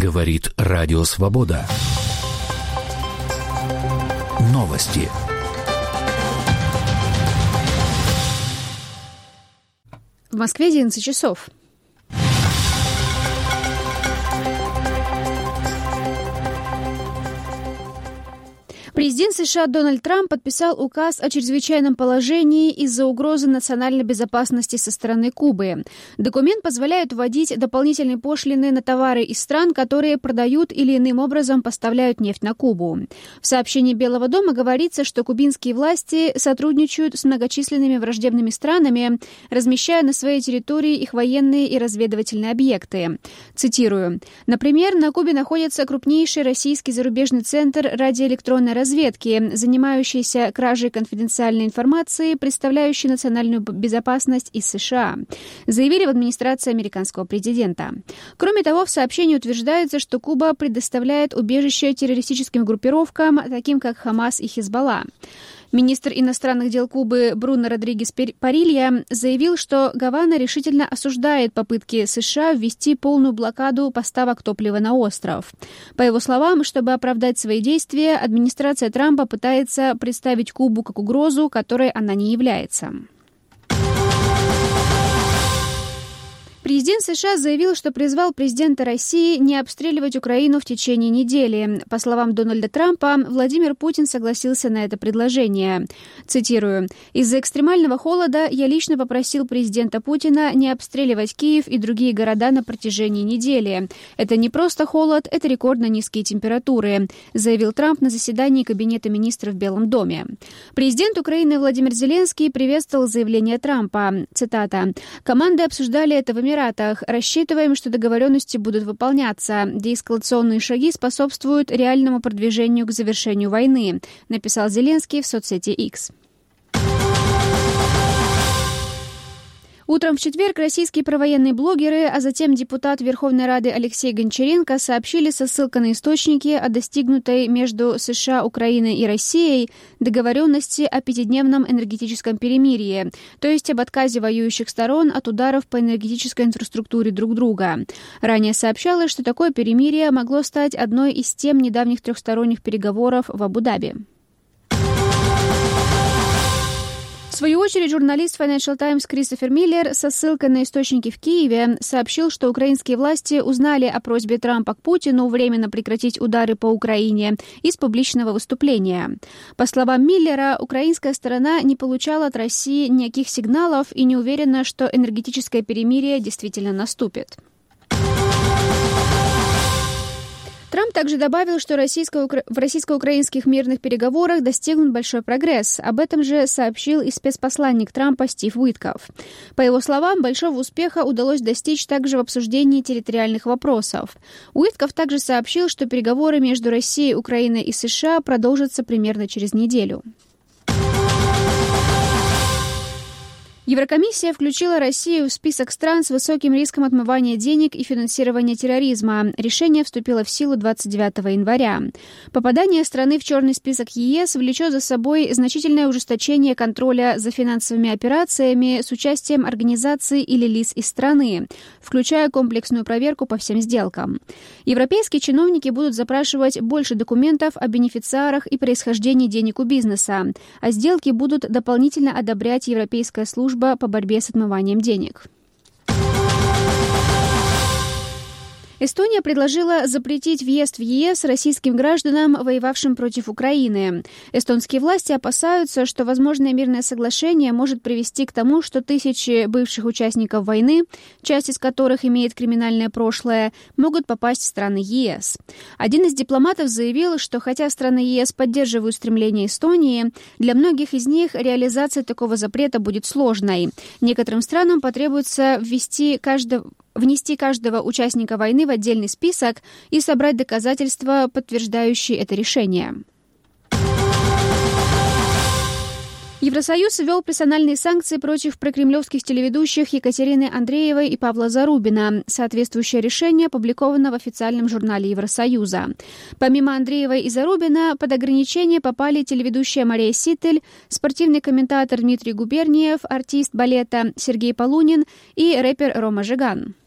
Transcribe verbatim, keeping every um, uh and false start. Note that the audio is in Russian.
Говорит Радио Свобода. Новости. В Москве одиннадцать часов. Президент США Дональд Трамп подписал указ о чрезвычайном положении из-за угрозы национальной безопасности со стороны Кубы. Документ позволяет вводить дополнительные пошлины на товары из стран, которые продают или иным образом поставляют нефть на Кубу. В сообщении Белого дома говорится, что кубинские власти сотрудничают с многочисленными враждебными странами, размещая на своей территории их военные и разведывательные объекты. Цитирую. «Например, на Кубе находится крупнейший российский зарубежный центр радиоэлектронной разведки, разведки, занимающейся кражей конфиденциальной информации, представляющей национальную безопасность из США», заявили в администрации американского президента. Кроме того, в сообщении утверждается, что Куба предоставляет убежище террористическим группировкам, таким как Хамас и Хизбалла. Министр иностранных дел Кубы Бруно Родригес Парилья заявил, что Гавана решительно осуждает попытки США ввести полную блокаду поставок топлива на остров. По его словам, чтобы оправдать свои действия, администрация Трампа пытается представить Кубу как угрозу, которой она не является. Президент США заявил, что призвал президента России не обстреливать Украину в течение недели. По словам Дональда Трампа, Владимир Путин согласился на это предложение. Цитирую. «Из-за экстремального холода я лично попросил президента Путина не обстреливать Киев и другие города на протяжении недели. Это не просто холод, это рекордно низкие температуры», заявил Трамп на заседании Кабинета министров в Белом доме. Президент Украины Владимир Зеленский приветствовал заявление Трампа. Цитата. «Команды обсуждали это в Эмиратах. Рассчитываем, что договоренности будут выполняться. Деэскалационные шаги способствуют реальному продвижению к завершению войны», написал Зеленский в соцсети X. Утром в четверг российские провоенные блогеры, а затем депутат Верховной Рады Алексей Гончаренко сообщили со ссылкой на источники о достигнутой между США, Украиной и Россией договоренности о пятидневном энергетическом перемирии, то есть об отказе воюющих сторон от ударов по энергетической инфраструктуре друг друга. Ранее сообщалось, что такое перемирие могло стать одной из тем недавних трехсторонних переговоров в Абу-Даби. В свою очередь, журналист Financial Times Кристофер Миллер со ссылкой на источники в Киеве сообщил, что украинские власти узнали о просьбе Трампа к Путину временно прекратить удары по Украине из публичного выступления. По словам Миллера, украинская сторона не получала от России никаких сигналов и не уверена, что энергетическое перемирие действительно наступит. Трамп также добавил, что российско- в российско-украинских мирных переговорах достигнут большой прогресс. Об этом же сообщил и спецпосланник Трампа Стив Уиткоф. По его словам, большого успеха удалось достичь также в обсуждении территориальных вопросов. Уиткоф также сообщил, что переговоры между Россией, Украиной и США продолжатся примерно через неделю. Еврокомиссия включила Россию в список стран с высоким риском отмывания денег и финансирования терроризма. Решение вступило в силу двадцать девятого января. Попадание страны в черный список ЕС влечет за собой значительное ужесточение контроля за финансовыми операциями с участием организаций или лиц из страны, включая комплексную проверку по всем сделкам. Европейские чиновники будут запрашивать больше документов о бенефициарах и происхождении денег у бизнеса, а сделки будут дополнительно одобрять Европейская служба по борьбе с отмыванием денег. Эстония предложила запретить въезд в ЕС российским гражданам, воевавшим против Украины. Эстонские власти опасаются, что возможное мирное соглашение может привести к тому, что тысячи бывших участников войны, часть из которых имеет криминальное прошлое, могут попасть в страны ЕС. Один из дипломатов заявил, что хотя страны ЕС поддерживают стремление Эстонии, для многих из них реализация такого запрета будет сложной. Некоторым странам потребуется ввести каждого внести каждого участника войны в отдельный список и собрать доказательства, подтверждающие это решение. Евросоюз ввел персональные санкции против прокремлевских телеведущих Екатерины Андреевой и Павла Зарубина. Соответствующее решение опубликовано в официальном журнале Евросоюза. Помимо Андреевой и Зарубина, под ограничение попали телеведущая Мария Ситель, спортивный комментатор Дмитрий Губерниев, артист балета Сергей Полунин и рэпер Рома Жиган.